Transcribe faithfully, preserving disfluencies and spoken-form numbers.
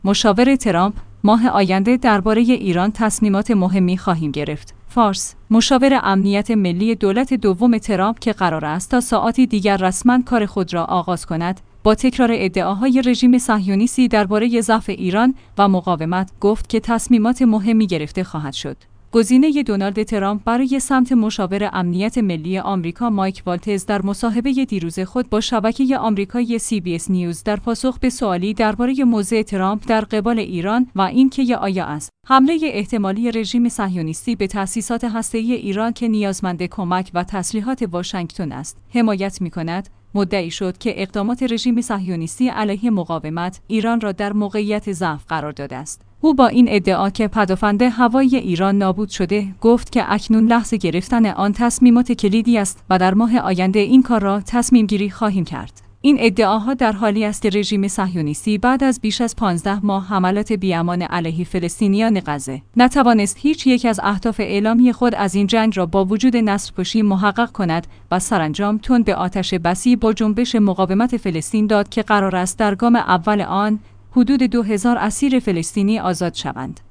مشاور ترامپ: ماه آینده درباره ایران تصمیمات مهمی خواهیم گرفت. فارس: مشاور امنیت ملی دولت دوم ترامپ که قرار است تا ساعاتی دیگر رسما کار خود را آغاز کند، با تکرار ادعاهای رژیم صهیونیستی درباره ضعف ایران و مقاومت، گفت که تصمیمات مهمی گرفته خواهد شد. گزینه دونالد ترامپ برای سمت مشاور امنیت ملی آمریکا مایک والتز در مصاحبه دیروز خود با شبکه آمریکایی سی بی اس نیوز در پاسخ به سوالی درباره موضع ترامپ در قبال ایران و اینکه آیا است حمله احتمالی رژیم صهیونیستی به تأسیسات هسته‌ای ایران که نیازمند کمک و تسلیحات واشنگتن است، حمایت می‌کند، مدعی شد که اقدامات رژیم صهیونیستی علیه مقاومت ایران را در موقعیت ضعف قرار داده است. او با این ادعا که پدافند هوایی ایران نابود شده، گفت که اکنون لحظه گرفتن آن تصمیمات کلیدی است و در ماه آینده این کار را تصمیم گیری خواهیم کرد. این ادعاها در حالی است که رژیم صهیونیستی بعد از بیش از پانزده ماه حملات بی‌امان علیه فلسطینیان غزه، نتوانست هیچ یک از اهداف اعلامی خود از این جنگ را با وجود نسل‌کشی محقق کند و سرانجام تن به آتش بسی با جنبش مقاومت فلسطین داد که قرار است در گام اول آن حدود دو هزار اسیر فلسطینی آزاد شوند.